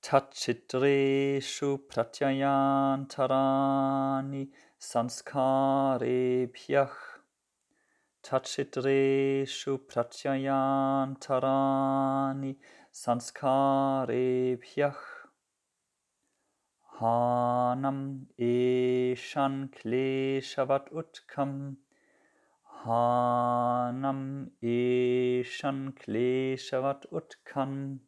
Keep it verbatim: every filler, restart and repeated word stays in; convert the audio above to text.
Tachitreshu pratyayantarani sanskarebhyah. Tachitreshu pratyayantarani sanskarebhyah. Hanam eshan kleshavat utkam. Hanam eshan kleshavat utkam.